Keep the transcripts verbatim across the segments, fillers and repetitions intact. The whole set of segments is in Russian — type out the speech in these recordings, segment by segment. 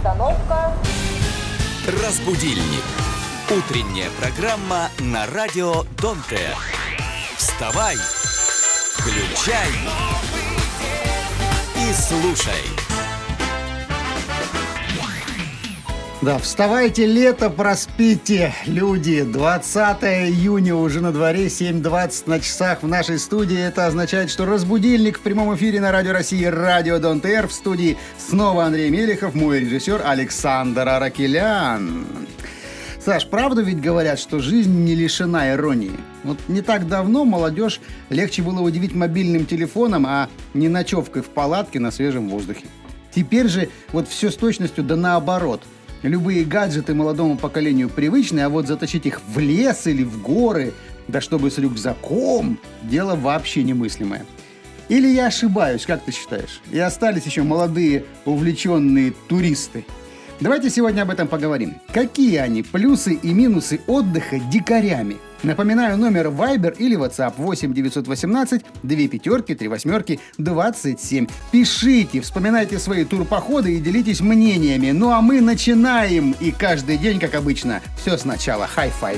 Остановка. Разбудильник. Утренняя программа на радио Донте. Вставай, включай и слушай. Да, вставайте, лето проспите, люди. двадцатое июня уже на дворе, семь двадцать на часах в нашей студии. Это означает, что разбудильник в прямом эфире на Радио России, Радио Донте. В студии снова Андрей Мелехов, мой режиссер Александр Аракелян. Саш, правду ведь говорят, что жизнь не лишена иронии? Вот не так давно молодежь легче было удивить мобильным телефоном, а не ночевкой в палатке на свежем воздухе. Теперь же вот все с точностью да наоборот. Любые гаджеты молодому поколению привычны, а вот затащить их в лес или в горы, да чтобы с рюкзаком, дело вообще немыслимое. Или я ошибаюсь, как ты считаешь? И остались еще молодые увлеченные туристы. Давайте сегодня об этом поговорим. Какие они плюсы и минусы отдыха дикарями? Напоминаю, номер Viber или WhatsApp восемь девятьсот восемнадцать две пятерки три восьмерки двадцать семь. Пишите, вспоминайте свои турпоходы и делитесь мнениями. Ну а мы начинаем. И каждый день, как обычно, все сначала. Хай-фай.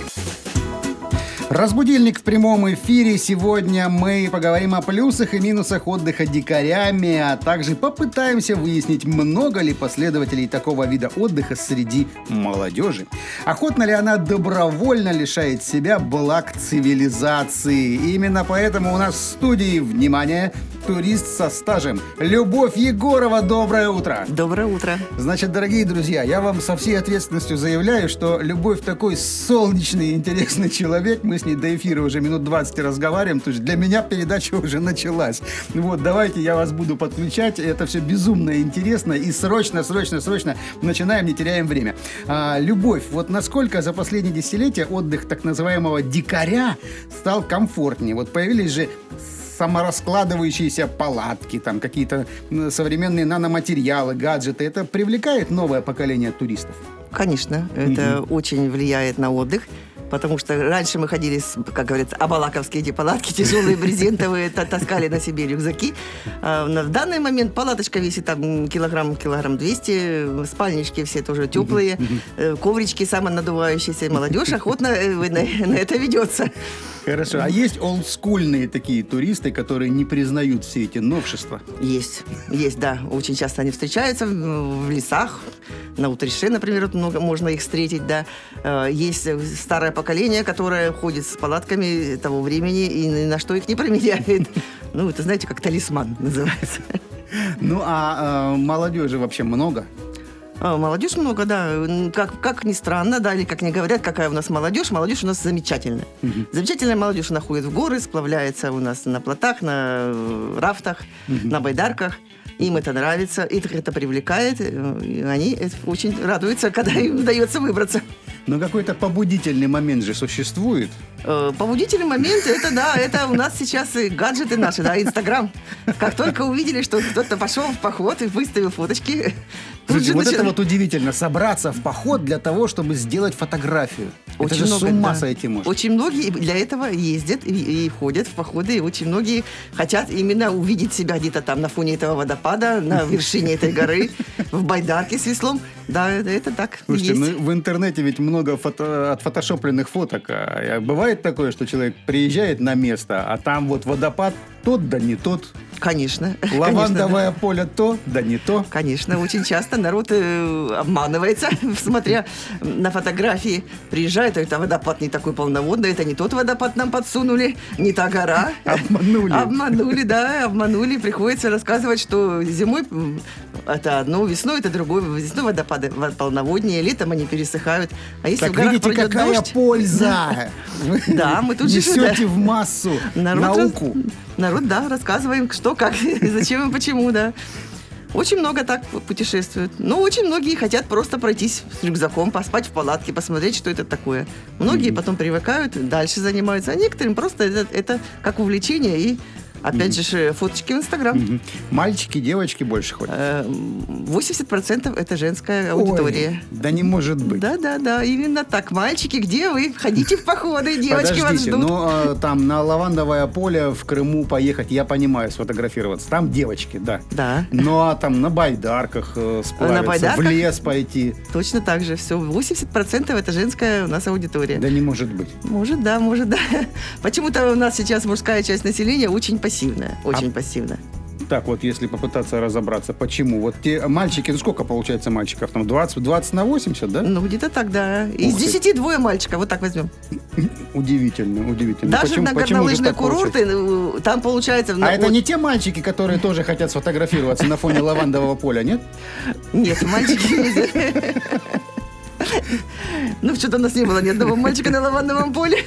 Разбудильник в прямом эфире. Сегодня мы поговорим о плюсах и минусах отдыха дикарями, а также попытаемся выяснить, много ли последователей такого вида отдыха среди молодежи. Охотно ли она добровольно лишает себя благ цивилизации. Именно поэтому у нас в студии, внимание, турист со стажем. Любовь Егорова, доброе утро. Доброе утро. Значит, дорогие друзья, я вам со всей ответственностью заявляю, что Любовь такой солнечный и интересный человек. Мы с ней до эфира уже минут двадцать разговариваем, то есть для меня передача уже началась. Вот, давайте я вас буду подключать, это все безумно интересно, и срочно, срочно, срочно начинаем, не теряем время. А, Любовь, вот насколько за последние десятилетия отдых так называемого дикаря стал комфортнее? Вот появились же самораскладывающиеся палатки, там какие-то современные наноматериалы, гаджеты. Это привлекает новое поколение туристов? Конечно, это угу. очень влияет на отдых. Потому что раньше мы ходили, как говорится, абалаковские эти палатки, тяжелые, брезентовые, таскали на себе рюкзаки. А в данный момент палаточка весит там килограмм, килограмм двести, спальнички все тоже теплые, коврички самонадувающиеся. Молодежь охотно на это ведется. Хорошо. А есть олдскульные такие туристы, которые не признают все эти новшества? Есть. Есть, да. Очень часто они встречаются в лесах. На Утрише, например, много можно их встретить, да. Есть старое поколение, которое ходит с палатками того времени и ни на что их не променяет. Ну, это, знаете, как талисман называется. Ну, а э, молодежи вообще много? А, молодежь много, да. Как, как ни странно, да, или как ни говорят, какая у нас молодежь. Молодежь у нас замечательная. Угу. Замечательная молодежь. Она ходит в горы, сплавляется у нас на плотах, на рафтах, угу. на байдарках. Им это нравится, их это привлекает, и они очень радуются, когда им удается выбраться. Но какой-то побудительный момент же существует. Побудительный момент, это да, это у нас сейчас и гаджеты наши, да, Инстаграм. Как только увидели, что кто-то пошел в поход и выставил фоточки. Слушайте, вот начал... это вот удивительно, собраться в поход для того, чтобы сделать фотографию. Очень это же много, с ума да. сойти можно. Очень многие для этого ездят и, и ходят в походы, и очень многие хотят именно увидеть себя где-то там на фоне этого водопада, на вершине этой горы, в байдарке с веслом. Да, это так. Слушайте, есть. ну в интернете ведь много фото... отфотошопленных фоток. А бывает такое, что человек приезжает на место, а там вот водопад тот, да не тот. Конечно. Лавандовое конечно, да. поле то, да не то. Конечно, очень часто народ э, обманывается, смотря на фотографии. Приезжает, а это водопад не такой полноводный, это не тот водопад нам подсунули, не та гора. Обманули. Обманули, да, обманули. Приходится рассказывать, что зимой это одно, весной это другое. Весной водопады полноводнее, летом они пересыхают. А если так в горах видите, пройдет какая дождь, польза! Да, мы тут же несете в массу науку. Народ, да, рассказываем, что, как, зачем и почему, да. Очень много так путешествуют. Но очень многие хотят просто пройтись с рюкзаком, поспать в палатке, посмотреть, что это такое. Многие mm-hmm. потом привыкают, дальше занимаются, а некоторым просто это, это как увлечение и Опять mm-hmm. же, фоточки в Инстаграм. Mm-hmm. Мальчики, девочки больше ходят? восемьдесят процентов это женская аудитория. Ой, да не может быть. Да-да-да, именно так. Мальчики, где вы? Ходите в походы, девочки вас ждут. Ну, там на лавандовое поле в Крыму поехать, я понимаю, сфотографироваться. Там девочки, да. Да. Ну, а там на байдарках сплавиться, на байдарках? В лес пойти. Точно так же. Все, восемьдесят процентов это женская у нас аудитория. Да не может быть. Может, да, может, да. Почему-то у нас сейчас мужская часть населения очень пассивная. Очень а... пассивная. Так вот, если попытаться разобраться, почему? Вот те мальчики, ну сколько получается мальчиков? Там двадцать, двадцать на восемьдесят, да? Ну, где-то так, да. Из десяти двое мальчика, вот так возьмем. Удивительно, удивительно. Даже почему, на горнолыжные курорты получается? Там получается... А это не те мальчики, которые тоже хотят сфотографироваться на фоне лавандового поля, нет? Нет, мальчики нельзя. Ну, что-то у нас не было ни одного мальчика на лавандовом поле.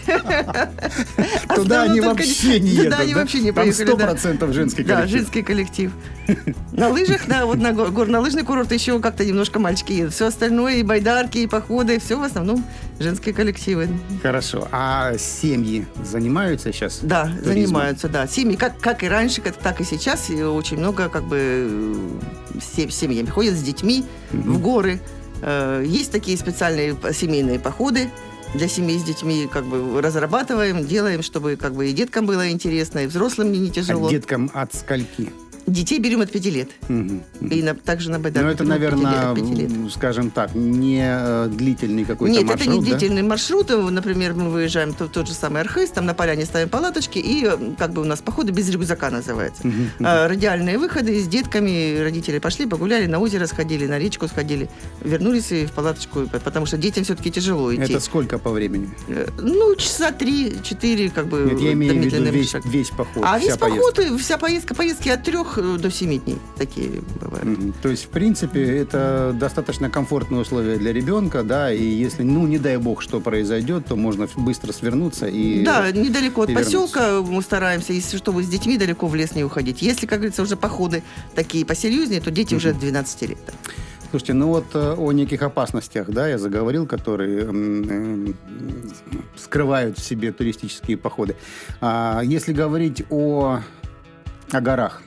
Туда они вообще не едут. Туда они вообще не поехали. Там сто процентов женский коллектив. Да, женский коллектив. На лыжах, да, вот на горнолыжный курорт еще как-то немножко мальчики едут. Все остальное, и байдарки, и походы, все в основном женские коллективы. Хорошо. А семьи занимаются сейчас? Да, туризмом? занимаются, да. Семьи, как, как и раньше, как, так и сейчас, и очень много как бы семьи ходят с детьми угу. в горы. Есть такие специальные семейные походы для семей с детьми, как бы разрабатываем, делаем, чтобы как бы и деткам было интересно, и взрослым не тяжело. А деткам от скольки? Детей берем от пяти лет. Угу, угу. И на, также на байдарке. Но это, наверное, скажем так, не длительный какой-то Нет, маршрут, это не да? длительный маршрут. Например, мы выезжаем в тот же самый Архыз, там на поляне ставим палаточки, и как бы у нас походы без рюкзака называется. Угу, угу. А, радиальные выходы с детками, родители пошли, погуляли, на озеро сходили, на речку сходили, вернулись и в палаточку, потому что детям все-таки тяжело идти. Это сколько по времени? Ну, часа три-четыре, как бы. Нет, я имею в виду весь, весь поход, А весь поход, поездка. вся поездка, поездки от трех до семи дней. Такие бывают. Mm-hmm. То есть, в принципе, это достаточно комфортные условия для ребенка, да, и если, ну, не дай бог, что произойдет, то можно быстро свернуться и Да, недалеко от и поселка мы стараемся, если что, вы с детьми далеко в лес не уходить. Если, как говорится, уже походы такие посерьезнее, то дети mm-hmm. уже двенадцать лет. Да. Слушайте, ну вот о неких опасностях, да, я заговорил, которые э, скрывают в себе туристические походы. А если говорить о, о горах,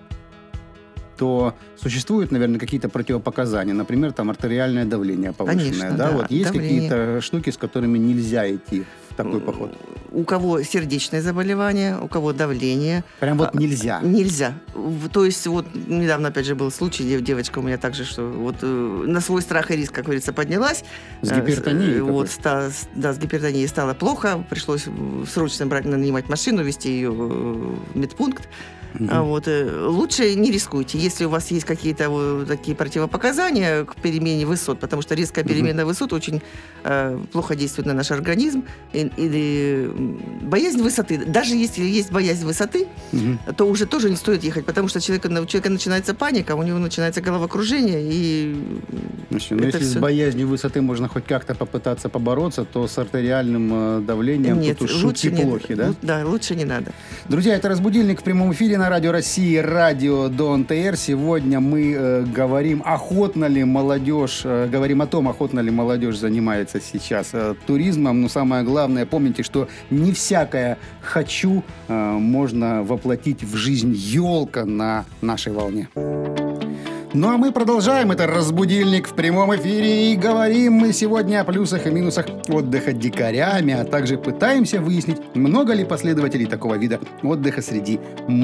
то существуют, наверное, какие-то противопоказания. Например, там артериальное давление повышенное. Конечно, да? да, Вот есть давление. Какие-то штуки, с которыми нельзя идти в такой поход? У кого сердечное заболевание, у кого давление. Прям вот нельзя? Нельзя. То есть вот недавно, опять же, был случай, девочка у меня также, что вот на свой страх и риск, как говорится, поднялась. С гипертонией? Вот, ста, да, с гипертонией стало плохо. Пришлось срочно брать, нанимать машину, везти ее в медпункт. Угу. Вот. Лучше не рискуйте, если у вас есть какие-то вот такие противопоказания к перемене высот, потому что резкая перемена угу. высот очень э, плохо действует на наш организм. И, или боязнь высоты. Даже если есть боязнь высоты, угу. то уже тоже не стоит ехать, потому что человека, у человека начинается паника, у него начинается головокружение. И Значит, ну, если все... с боязнью высоты можно хоть как-то попытаться побороться, то с артериальным давлением нет, тут уж шутки не, плохи, да? Да, лучше не надо. Друзья, это «Разбудильник» в прямом эфире на Радио России, Радио ДонТР. Сегодня мы э, говорим, охотно ли молодежь, э, говорим о том, охотно ли молодежь занимается сейчас э, туризмом. Но самое главное, помните, что не всякое «хочу» э, можно воплотить в жизнь. Ёлка на нашей волне. Ну а мы продолжаем. Это «Разбудильник» в прямом эфире. И говорим мы сегодня о плюсах и минусах отдыха дикарями, а также пытаемся выяснить, много ли последователей такого вида отдыха среди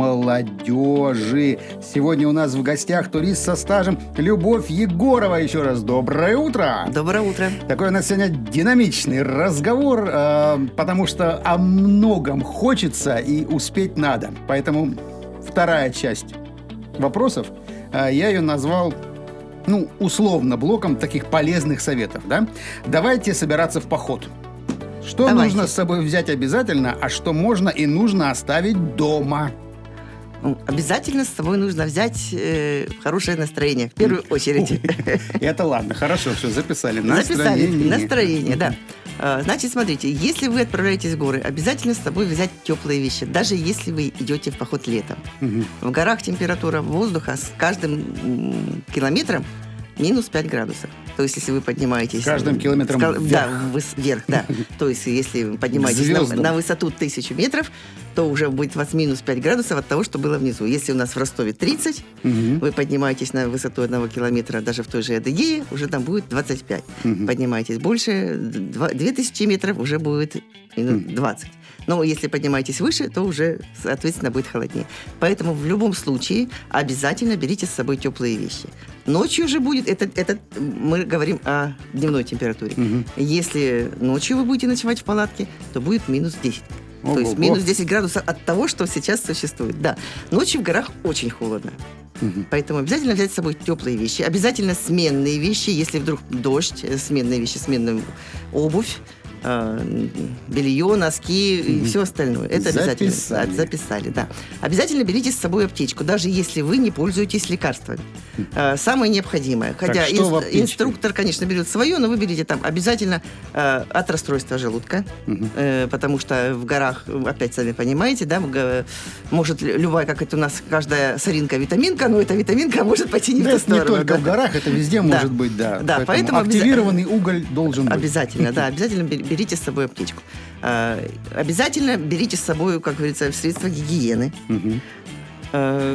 молодежи. Сегодня у нас в гостях турист со стажем Любовь Егорова. Еще раз доброе утро. Доброе утро. Такой у нас сегодня динамичный разговор, э, потому что о многом хочется и успеть надо. Поэтому вторая часть вопросов я ее назвал, ну, условно, блоком таких полезных советов, да? Давайте собираться в поход. Что Давайте. нужно с собой взять обязательно, а что можно и нужно оставить дома? Обязательно с собой нужно взять э, хорошее настроение, в первую очередь. Это ладно, хорошо, все, записали. Настроение. Записали, настроение, да. Значит, смотрите, если вы отправляетесь в горы, обязательно с собой взять теплые вещи, даже если вы идете в поход летом. Угу. В горах температура воздуха с каждым километром минус пять градусов. То есть, если вы поднимаетесь... С каждым километром с, вверх. Да, вверх, да. То есть, если вы поднимаетесь на, на высоту тысячу метров, то уже будет у вас минус пять градусов от того, что было внизу. Если у нас в Ростове тридцать, угу. вы поднимаетесь на высоту одного километра, даже в той же Адыгее, уже там будет двадцать пять. Угу. Поднимаетесь больше, две тысячи метров, уже будет минус двадцать. Но если поднимаетесь выше, то уже, соответственно, будет холоднее. Поэтому в любом случае обязательно берите с собой теплые вещи. Ночью же будет, это, это мы говорим о дневной температуре. Угу. Если ночью вы будете ночевать в палатке, то будет минус десять. Ого, то есть минус десять градусов от того, что сейчас существует. Да, ночью в горах очень холодно. Угу. Поэтому обязательно взять с собой теплые вещи. Обязательно сменные вещи, если вдруг дождь, сменные вещи, сменную обувь. Белье, носки и mm-hmm. все остальное. Это записали. Обязательно. Да, записали, да. Обязательно берите с собой аптечку, даже если вы не пользуетесь лекарствами. Mm-hmm. Самое необходимое. Хотя так, инст- инструктор, конечно, берет свое, но вы берите там обязательно э, от расстройства желудка, mm-hmm. э, потому что в горах, опять сами понимаете, да, может любая, как это у нас, каждая соринка витаминка, но эта витаминка может пойти не да, в ту сторону. Не только да. в горах, это везде да. может быть, да. Да, поэтому, поэтому активированный обяз... уголь должен быть. Обязательно, да, обязательно берите с собой аптечку. А, обязательно берите с собой, как говорится, средства гигиены. Угу. А,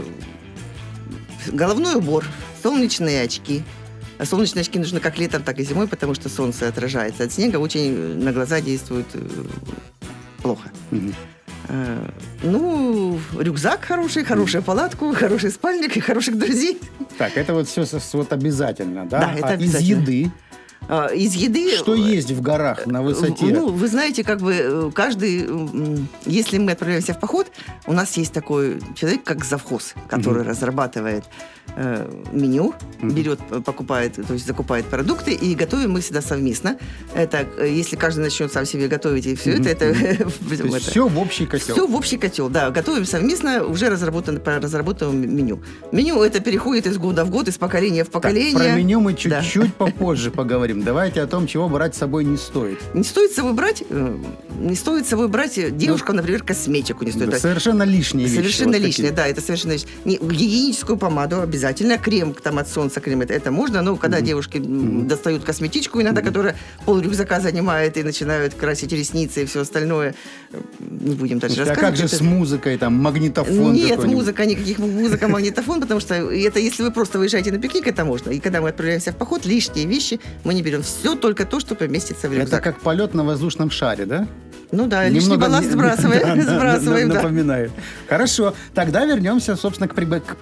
головной убор, солнечные очки. А солнечные очки нужны как летом, так и зимой, потому что солнце отражается от снега, очень на глаза действует плохо. Угу. А, ну, рюкзак хороший, хорошую палатку, хороший спальник и хороших друзей. Так, это вот все вот обязательно, да? Да, это а обязательно. Из еды? Из еды... Что есть в горах на высоте? Ну, вы знаете, как бы каждый... Если мы отправляемся в поход, у нас есть такой человек, как завхоз, который mm-hmm. разрабатывает э, меню, mm-hmm. берет, покупает, то есть закупает продукты, и готовим мы всегда совместно. Это, если каждый начнет сам себе готовить, и все mm-hmm. это... это, то есть все в общий котел? Все в общий котел, да. Готовим совместно уже разработан, по разработанному меню. Меню это переходит из года в год, из поколения в поколение. Так, про меню мы чуть-чуть да. попозже поговорим. Давайте о том, чего брать с собой не стоит. Не стоит с собой брать, не стоит с собой брать девушкам, ну, например, косметику не стоит. Да, совершенно лишние вещи. Совершенно вот лишние, да, это совершенно лишнее. Не, гигиеническую помаду обязательно, крем там от солнца, крем, это, это можно, но когда mm-hmm. девушки mm-hmm. достают косметичку иногда, mm-hmm. которая пол рюкзака занимает и начинают красить ресницы и все остальное, не будем дальше рассказывать. А как же это... с музыкой, там, магнитофон? Нет, музыка, никаких музыка, магнитофон, потому что это если вы просто выезжаете на пикник, это можно. И когда мы отправляемся в поход, лишние вещи мы не берем. Все только то, что поместится в рюкзак. Это как полет на воздушном шаре, да? Ну да, лишний Немного балласт сбрасываем. Да, сбрасываем да, да. Напоминаю. Хорошо, тогда вернемся, собственно, к, при... к...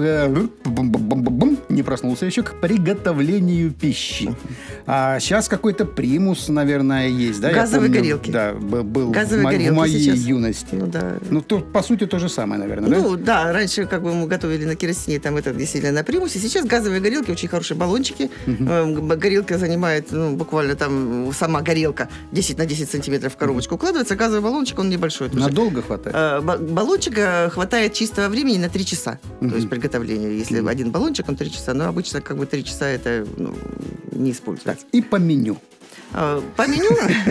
не проснулся еще, к приготовлению пищи. А сейчас какой-то примус, наверное, есть, да? Газовые помню, горелки. Да, был Газовые в, горелки в моей сейчас. юности. Ну да. Ну, то, по сути, то же самое, наверное, да? Ну да, раньше как бы мы готовили на керосине, там это действительно на примусе. Сейчас газовые горелки, очень хорошие баллончики. Uh-huh. Горелка занимает, ну, буквально там сама горелка десять на десять сантиметров в коробочку укладывается. Газовый баллончик, он небольшой. Надолго хватает? Баллончика хватает чистого времени на три часа. Uh-huh. То есть приготовление. Если uh-huh. один баллончик, он три часа. Но обычно как бы три часа это ну, не используется. Так, и по меню. По меню...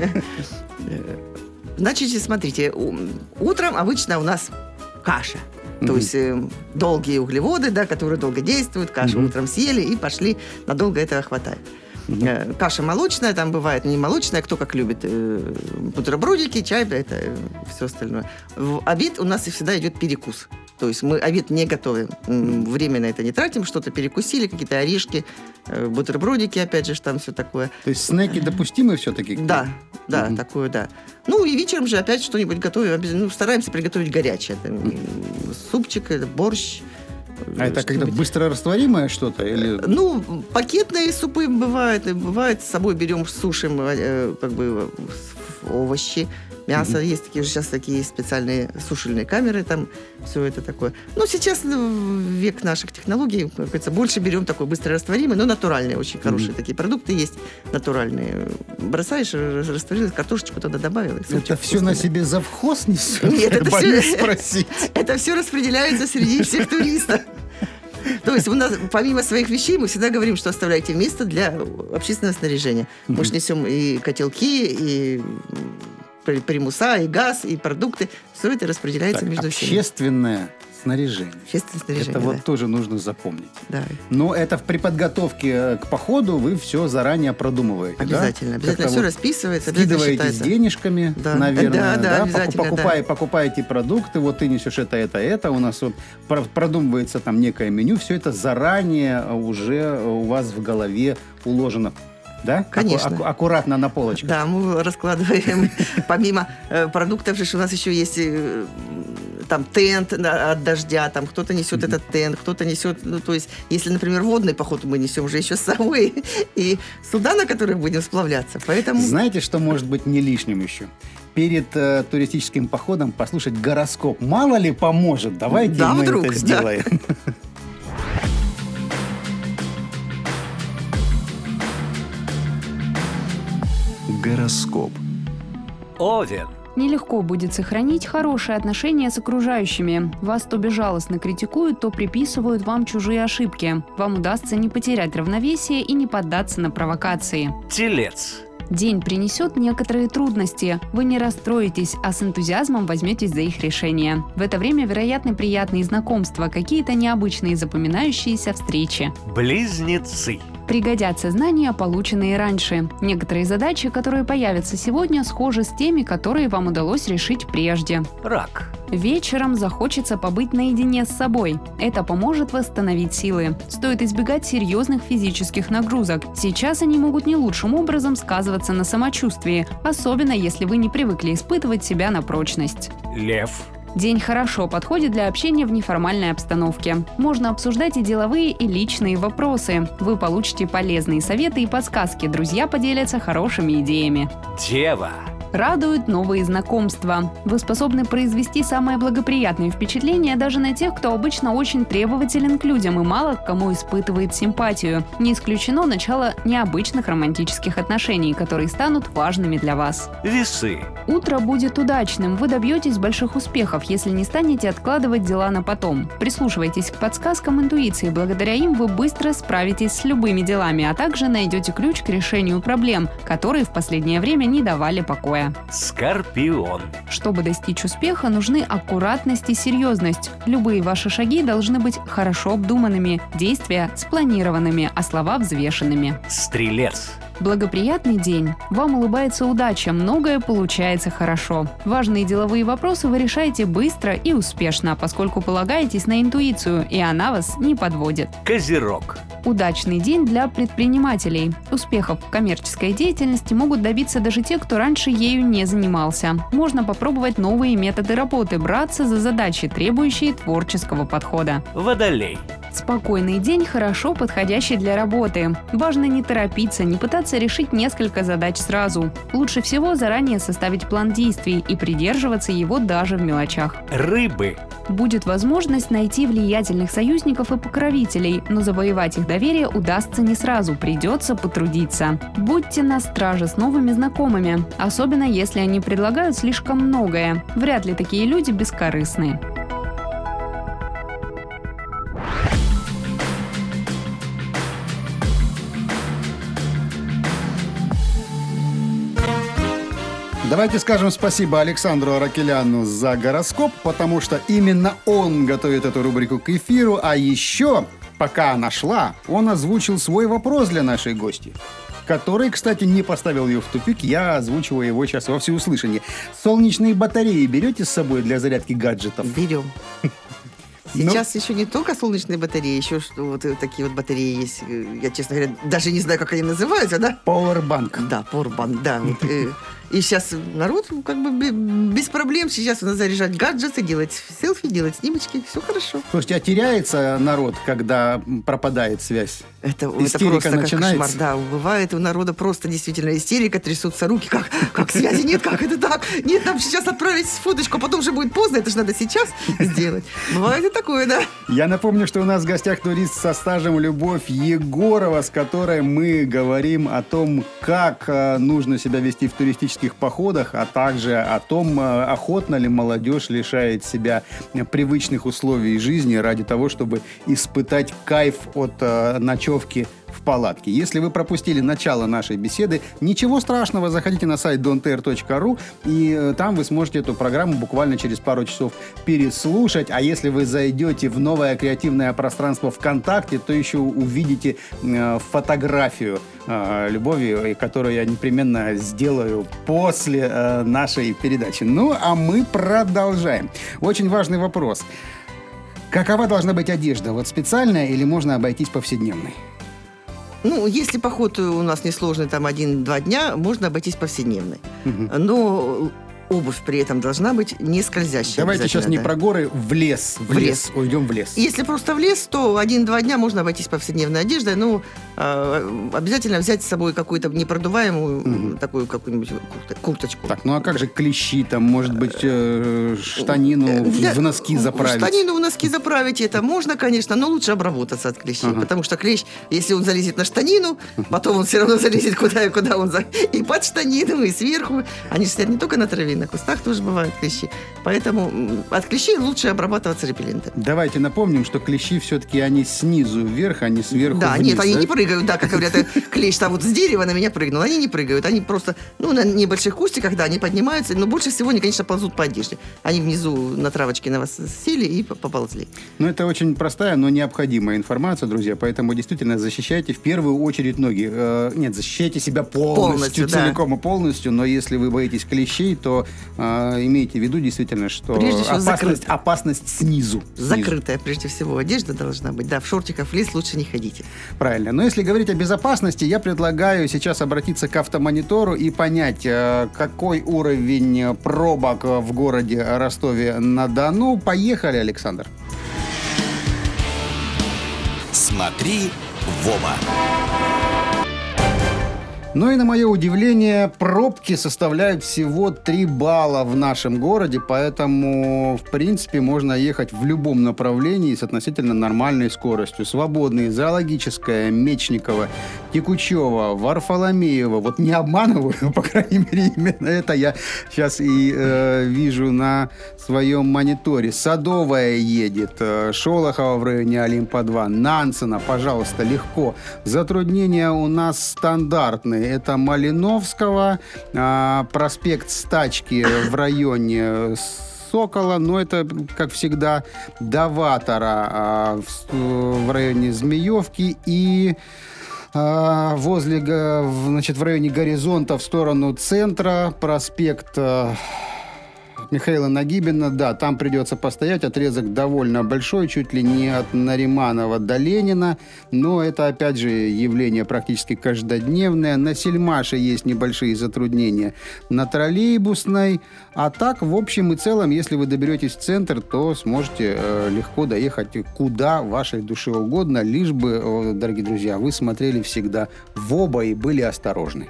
Значит, смотрите, утром обычно у нас каша. Mm-hmm. То есть э, долгие углеводы, да, которые долго действуют. Кашу mm-hmm. утром съели и пошли. Надолго этого хватает. Mm-hmm. Э, каша молочная, там бывает не молочная, кто как любит. Э, бутербродики, чай, это э, все остальное. В обед у нас всегда идет перекус. То есть мы обед не готовим. Время на это не тратим. Что-то перекусили, какие-то орешки, бутербродики, опять же, там все такое. То есть снеки допустимы все-таки? Да, да, угу. такое, да. Ну и вечером же опять что-нибудь готовим. Ну, стараемся приготовить горячее. Там, угу. Супчик, борщ. А это когда быстро растворимое что-то? Или... Ну, пакетные супы бывают. Бывает, с собой берем, сушим как бы овощи. Мясо mm-hmm. есть такие, сейчас такие специальные сушильные камеры, там все это такое. Ну, сейчас век наших технологий, как говорится, больше берем такой быстрорастворимый, но натуральные, очень хорошие mm-hmm. такие продукты есть, натуральные. Бросаешь, растворилась, картошечку туда добавил. Это все на себе завхоз несет? Нет, это все, это все распределяется среди всех туристов. То есть у нас, помимо своих вещей, мы всегда говорим, что оставляйте место для общественного снаряжения. Mm-hmm. Мы же несем и котелки, и... примуса, и газ, и продукты. Все это распределяется так, между всеми. Общественное снаряжение. Общественное снаряжение, Это да. вот тоже нужно запомнить. Да. Но это при подготовке к походу вы все заранее продумываете, Обязательно. да? Обязательно Как-то все вот расписывается, обязательно скидываетесь считается. денежками, Да. наверное, Да, да, обязательно, покупая, да. покупаете продукты, вот ты несешь это, это, это, у нас вот про- продумывается там некое меню, все это заранее уже у вас в голове уложено. Да? Конечно. Аку- аку- аккуратно на полочках. Да, мы раскладываем, помимо э, продуктов, же у нас еще есть э, там тент на- от дождя, там кто-то несет этот тент, кто-то несет, ну, то есть, если, например, водный поход мы несем уже еще с собой, и суда, на которых будем сплавляться, поэтому... Знаете, что может быть не лишним еще? Перед э, туристическим походом послушать гороскоп. Мало ли поможет. Давайте Да, мы вдруг, это да. сделаем. Гороскоп. Овен. Нелегко будет сохранить хорошие отношения с окружающими. Вас то безжалостно критикуют, то приписывают вам чужие ошибки. Вам удастся не потерять равновесие и не поддаться на провокации. Телец. День принесет некоторые трудности. Вы не расстроитесь, а с энтузиазмом возьметесь за их решение. В это время вероятны приятные знакомства, какие-то необычные запоминающиеся встречи. Близнецы. Пригодятся знания, полученные раньше. Некоторые задачи, которые появятся сегодня, схожи с теми, которые вам удалось решить прежде. Рак. Вечером захочется побыть наедине с собой. Это поможет восстановить силы. Стоит избегать серьезных физических нагрузок. Сейчас они могут не лучшим образом сказываться на самочувствии, особенно если вы не привыкли испытывать себя на прочность. Лев. День хорошо подходит для общения в неформальной обстановке. Можно обсуждать и деловые, и личные вопросы. Вы получите полезные советы и подсказки. Друзья поделятся хорошими идеями. Дева. Радуют новые знакомства. Вы способны произвести самое благоприятное впечатление даже на тех, кто обычно очень требователен к людям и мало к кому испытывает симпатию. Не исключено начало необычных романтических отношений, которые станут важными для вас. Весы. Утро будет удачным, вы добьетесь больших успехов, если не станете откладывать дела на потом. Прислушивайтесь к подсказкам интуиции, благодаря им вы быстро справитесь с любыми делами, а также найдете ключ к решению проблем, которые в последнее время не давали покоя. Скорпион. Чтобы достичь успеха, нужны аккуратность и серьезность. Любые ваши шаги должны быть хорошо обдуманными, действия спланированными, а слова взвешенными. Стрелец. Благоприятный день. Вам улыбается удача, многое получается хорошо. Важные деловые вопросы вы решаете быстро и успешно, поскольку полагаетесь на интуицию, и она вас не подводит. Козерог. Удачный день для предпринимателей. Успехов в коммерческой деятельности могут добиться даже те, кто раньше ею не занимался. Можно попробовать новые методы работы, браться за задачи, требующие творческого подхода. Водолей. Спокойный день хорошо подходящий для работы. Важно не торопиться, не пытаться решить несколько задач сразу. Лучше всего заранее составить план действий и придерживаться его даже в мелочах. Рыбы. Будет возможность найти влиятельных союзников и покровителей, но завоевать их доверие удастся не сразу, придется потрудиться. Будьте на страже с новыми знакомыми, особенно если они предлагают слишком многое. Вряд ли такие люди бескорыстны. Давайте скажем спасибо Александру Аракеляну за гороскоп, потому что именно он готовит эту рубрику к эфиру. А еще, пока она шла, он озвучил свой вопрос для нашей гости, который, кстати, не поставил ее в тупик. Я озвучиваю его сейчас во всеуслышание. Солнечные батареи берете с собой для зарядки гаджетов? Берем. Сейчас еще не только солнечные батареи, еще что вот такие вот батареи есть. Я, честно говоря, даже не знаю, как они называются, да? Powerbank. Да, Powerbank, да. Вот, э, и сейчас народ как бы без проблем. Сейчас надо заряжать гаджеты, делать селфи, делать снимочки. Все хорошо. Слушайте, а теряется народ, когда пропадает связь? Это, это Истерика просто как начинается? кошмар. Да, бывает у народа просто действительно истерика, трясутся руки. Как, как связи нет, как это так? Нет, нам сейчас отправить фоточку, а потом же будет поздно. Это же надо сейчас сделать. Бывает и такое, да. Я напомню, что у нас в гостях турист со стажем Любовь Егорова, с которой мы говорим о том, как э, нужно себя вести в туристических походах, а также о том, э, охотно ли молодежь лишает себя привычных условий жизни ради того, чтобы испытать кайф от э, ночевки в палатке. Если вы пропустили начало нашей беседы, ничего страшного, заходите на сайт дон тэ эр точка ру, и там вы сможете эту программу буквально через пару часов переслушать. А если вы зайдете в новое креативное пространство ВКонтакте, то еще увидите э, фотографию э, Любови, которую я непременно сделаю после э, нашей передачи. Ну, а мы продолжаем. Очень важный вопрос. Какова должна быть одежда? Вот специальная или можно обойтись повседневной? Ну, если поход у нас несложный, там, один-два дня, можно обойтись повседневной. Угу. Но обувь при этом должна быть не скользящая. Давайте сейчас не да. про горы, в лес. В, в лес. лес. Уйдем в лес. Если просто в лес, то один-два дня можно обойтись повседневной одеждой. Ну, э, обязательно взять с собой какую-то непродуваемую угу. такую какую-нибудь курточку. Так, ну а как же клещи? Там, может быть, э, штанину Для... в носки заправить? Штанину в носки заправить, это можно, конечно, но лучше обработаться от клещей. Ага. Потому что клещ, если он залезет на штанину, потом он все равно залезет куда и куда он за... И под штанину, и сверху. Они же сидят не только на траве, на кустах тоже бывают клещи. Поэтому от клещей лучше обрабатываться репеллентом. Давайте напомним, что клещи все-таки они снизу вверх, а не сверху да, вниз. Нет, они да? не прыгают, да, как говорят, клещ там вот с дерева на меня прыгнул. Они не прыгают, они просто, ну, на небольших кустиках, да, они поднимаются, но больше всего они, конечно, ползут по одежде. Они внизу на травочке на вас сели и поползли. Ну, это очень простая, но необходимая информация, друзья, поэтому действительно защищайте в первую очередь ноги. Э, нет, защищайте себя полностью, полностью целиком да. и полностью, но если вы боитесь клещей, то э, имейте в виду действительно, что опасность, опасность снизу. Закрытая, снизу. Прежде всего, одежда должна быть. Да, в шортиках в лес лучше не ходите. Правильно. Но если говорить о безопасности, я предлагаю сейчас обратиться к автомонитору и понять, э, какой уровень пробок в городе Ростове-на-Дону. Поехали, Александр. Смотри в оба. Ну и на мое удивление, пробки составляют всего три балла в нашем городе, поэтому, в принципе, можно ехать в любом направлении с относительно нормальной скоростью. Свободные, Зоологическая, Мечникова, Текучева, Варфоломеева. Вот не обманываю, но, по крайней мере, именно это я сейчас и э, вижу на своем мониторе. Садовая едет, Шолохова в районе Олимпа-два, Нансена, пожалуйста, легко. Затруднения у нас стандартные. Это Малиновского, э, проспект Стачки в районе Сокола, но это, как всегда, Доватора э, в, в районе Змеевки и э, возле, значит, в районе Горизонта в сторону центра проспект э, Михаила Нагибина, да, там придется постоять, отрезок довольно большой, чуть ли не от Нариманова до Ленина, но это, опять же, явление практически каждодневное. На Сельмаше есть небольшие затруднения на Троллейбусной, а так, в общем и целом, если вы доберетесь в центр, то сможете э, легко доехать куда вашей душе угодно, лишь бы, э, дорогие друзья, вы смотрели всегда в оба и были осторожны.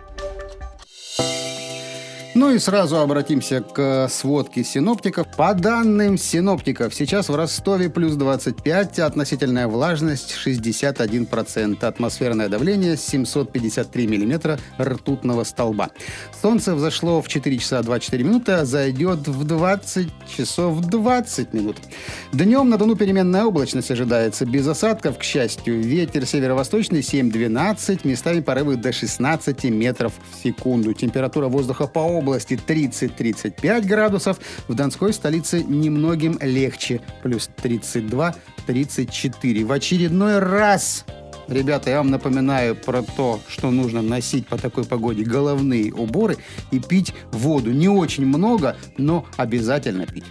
Ну и сразу обратимся к сводке синоптиков. По данным синоптиков, сейчас в Ростове плюс двадцать пять, относительная влажность шестьдесят один процент, атмосферное давление семьсот пятьдесят три миллиметра ртутного столба. Солнце взошло в четыре часа двадцать четыре минуты, а зайдет в двадцать часов двадцать минут. Днем на Дону переменная облачность ожидается, без осадков, к счастью. Ветер северо-восточный семь-двенадцать, местами порывы до шестнадцать метров в секунду. Температура воздуха по области области тридцать-тридцать пять градусов, в Донской столице немногим легче, плюс тридцать два - тридцать четыре. В очередной раз, ребята, я вам напоминаю про то, что нужно носить по такой погоде головные уборы и пить воду. Не очень много, но обязательно пить.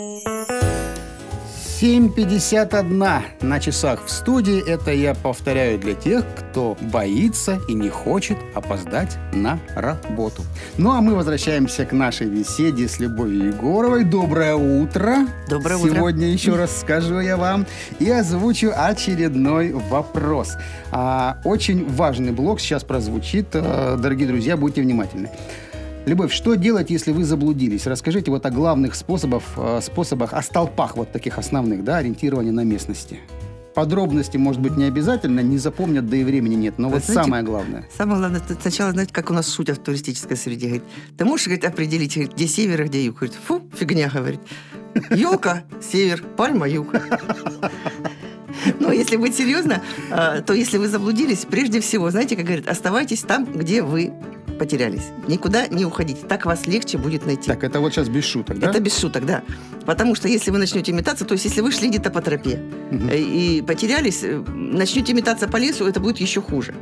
семь пятьдесят один на часах в студии. Это я повторяю для тех, кто боится и не хочет опоздать на работу. Ну, а мы возвращаемся к нашей беседе с Любовью Егоровой. Доброе утро. Доброе утро. Сегодня еще раз скажу я вам и озвучу очередной вопрос. А, очень важный блок сейчас прозвучит. А, дорогие друзья, будьте внимательны. Любовь, что делать, если вы заблудились? Расскажите вот о главных способах, способах, о столпах вот таких основных, да, ориентирования на местности. Подробности, может быть, не обязательно, не запомнят, да и времени нет, но вот знаете, самое главное. Самое главное, сначала, знаете, как у нас шутят в туристической среде, говорит, ты можешь, говорит, определить, говорит, где север, а где юг? Говорит, фу, фигня, говорит. Елка, север, пальма, юг. Но если быть серьезно, то если вы заблудились, прежде всего, знаете, как говорят, оставайтесь там, где вы потерялись. Никуда не уходите. Так вас легче будет найти. Так, это вот сейчас без шуток, да? Это без шуток, да. Потому что если вы начнете метаться, то есть если вы шли где-то по тропе угу. и потерялись, начнете метаться по лесу, это будет еще хуже.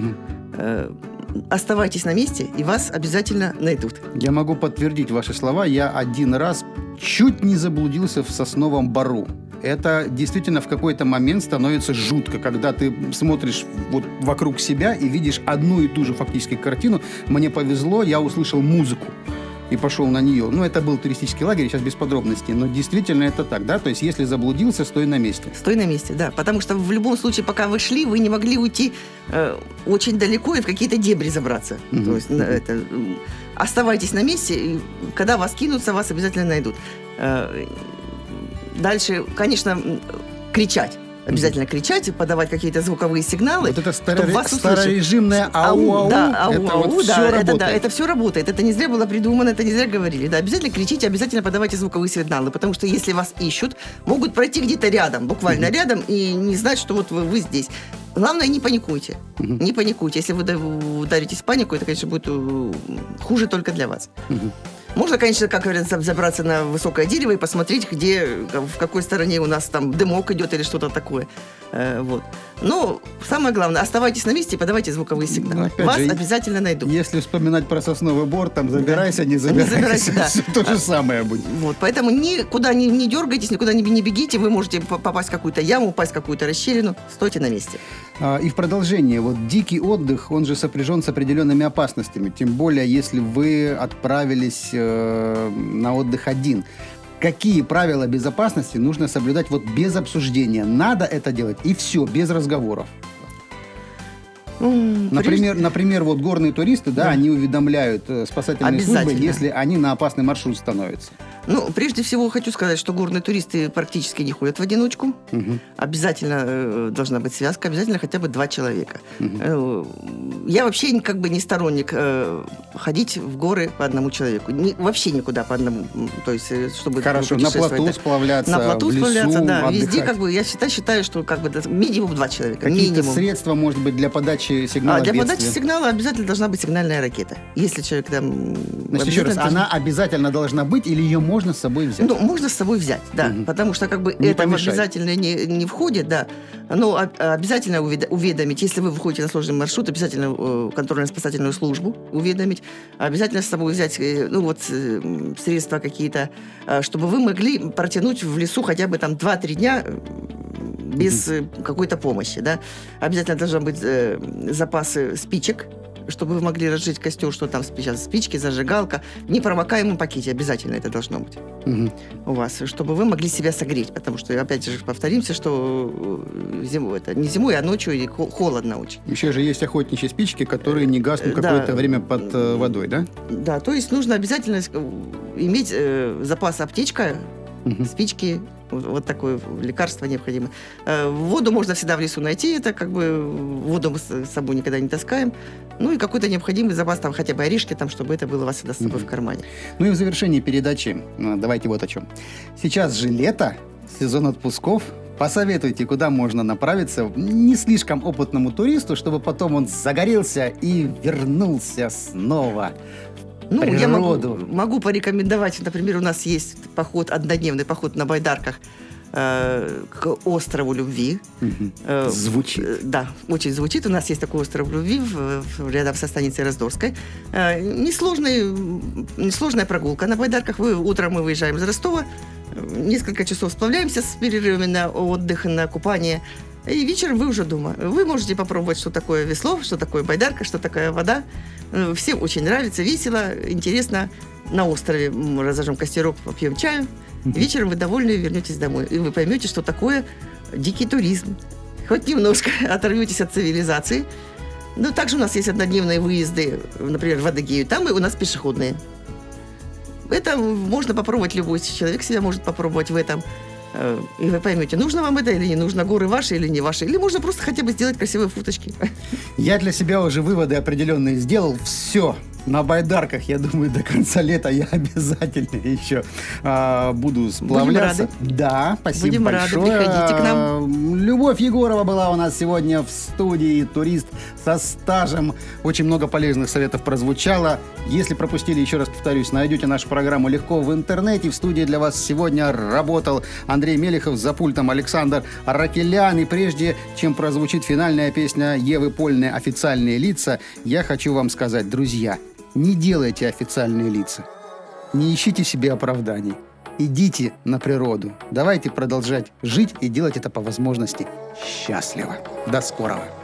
Угу. Оставайтесь на месте, и вас обязательно найдут. Я могу подтвердить ваши слова. Я один раз чуть не заблудился в сосновом бору. Это действительно в какой-то момент становится жутко, когда ты смотришь вот вокруг себя и видишь одну и ту же фактически картину. Мне повезло, я услышал музыку и пошел на нее. Ну, это был туристический лагерь, сейчас без подробностей, но действительно это так, да? То есть, если заблудился, стой на месте. Стой на месте, да. Потому что в любом случае, пока вы шли, вы не могли уйти э, очень далеко и в какие-то дебри забраться. Mm-hmm. То есть, mm-hmm. это, оставайтесь на месте, и когда вас кинутся, вас обязательно найдут. Э, дальше, конечно, кричать. Обязательно кричать и подавать какие-то звуковые сигналы. Вот это старо- старорежимное ау-ау, да, ау, это ау, вот да, все это, работает. Да, это все работает. Это не зря было придумано, это не зря говорили. Да, обязательно кричите, обязательно подавайте звуковые сигналы, потому что если вас ищут, могут пройти где-то рядом, буквально mm-hmm. рядом, и не знать, что вот вы, вы здесь. Главное, не паникуйте. Mm-hmm. Не паникуйте. Если вы ударитесь в панику, это, конечно, будет хуже только для вас. Mm-hmm. Можно, конечно, как говорится, забраться на высокое дерево и посмотреть, где, в какой стороне у нас там дымок идет или что-то такое. Э, вот. Но самое главное, оставайтесь на месте и подавайте звуковые сигналы. Вас же, обязательно найдут. Если вспоминать про сосновый бор, там забирайся, не забирайся, не забирайся да. все то же самое будет. Вот, поэтому никуда не, не дергайтесь, никуда не, не бегите, вы можете попасть в какую-то яму, упасть в какую-то расщелину, стойте на месте. И в продолжение, вот дикий отдых, он же сопряжен с определенными опасностями, тем более, если вы отправились э, на отдых один. Какие правила безопасности нужно соблюдать вот без обсуждения? Надо это делать, и все, без разговоров. Mm, например, прежде... например, вот горные туристы, да, да. они уведомляют спасательные службы, если они на опасный маршрут становятся. Ну, прежде всего хочу сказать, что горные туристы практически не ходят в одиночку. Угу. Обязательно э, должна быть связка, обязательно хотя бы два человека. Угу. Э, я вообще как бы не сторонник э, ходить в горы по одному человеку. Ни, вообще никуда по одному. То есть, чтобы хорошо, на плоту да. сплавляться, на плоту в лесу, сплавляться, да. отдыхать. Везде как бы, я считаю, считаю, что как бы минимум два человека. Какие-то минимум. средства, может быть, для подачи сигнала а, Для бедствия? подачи сигнала обязательно должна быть сигнальная ракета. Если человек там... Значит, еще раз, должен... она обязательно должна быть или ее можно с собой взять? Ну, можно с собой взять, да, угу. потому что как бы не это помешает. Обязательно не, не входит, да, но обязательно уведомить, если вы выходите на сложный маршрут, обязательно контрольно-спасательную службу уведомить, обязательно с собой взять, ну, вот, средства какие-то, чтобы вы могли протянуть в лесу хотя бы там два-три дня без угу. какой-то помощи, да. Обязательно должны быть запасы спичек, чтобы вы могли разжечь костер, что там сейчас спички, зажигалка. В непромокаемом пакете обязательно это должно быть угу. у вас, чтобы вы могли себя согреть, потому что, опять же, повторимся, что зимой, это не зимой, а ночью и холодно очень. Еще же есть охотничьи спички, которые не гаснут какое-то да. время под э, водой, да? Да, то есть нужно обязательно иметь э, запас аптечка, угу. спички, вот такое лекарство необходимо. Воду можно всегда в лесу найти, это как бы воду мы с собой никогда не таскаем. Ну и какой-то необходимый запас, там хотя бы орешки, там, чтобы это было у вас всегда с собой mm-hmm. в кармане. Ну и в завершении передачи давайте вот о чем. Сейчас же лето, сезон отпусков. Посоветуйте, куда можно направиться не слишком опытному туристу, чтобы потом он загорелся и вернулся снова. Ну, природу. Я могу, могу порекомендовать, например, у нас есть поход, однодневный поход на байдарках э, к острову Любви. Угу. Э, звучит. Э, да, очень звучит. У нас есть такой остров Любви в, в, рядом со станицей Раздорской. Э, несложный, несложная прогулка на байдарках. Вы, утром мы выезжаем из Ростова, несколько часов сплавляемся с перерывами на отдых, на купание. И вечером вы уже дома. Вы можете попробовать, что такое весло, что такое байдарка, что такое вода. Всем очень нравится, весело, интересно. На острове мы разожжем костерок, попьем чаю. И вечером вы довольны вернетесь домой. И вы поймете, что такое дикий туризм. Хоть немножко оторветесь от цивилизации. Но также у нас есть однодневные выезды, например, в Адыгею. Там у нас пешеходные. Это можно попробовать, любой человек себя может попробовать в этом. И вы поймете, нужно вам это или не нужно, горы ваши или не ваши, или можно просто хотя бы сделать красивые фоточки. Я для себя уже выводы определенные сделал. Все, На байдарках, я думаю, до конца лета я обязательно еще а, буду сплавляться. Будем рады. Да, спасибо Будем большое. рады, приходите к нам. Любовь Егорова была у нас сегодня в студии, турист со стажем. Очень много полезных советов прозвучало. Если пропустили, еще раз повторюсь, найдете нашу программу легко в интернете. В студии для вас сегодня работал Андрей Мелехов, за пультом Александр Аракелян. И прежде чем прозвучит финальная песня Евы Польны «Официальные лица», я хочу вам сказать, друзья, не делайте официальные лица. Не ищите себе оправданий. Идите на природу. Давайте продолжать жить и делать это по возможности счастливо. До скорого.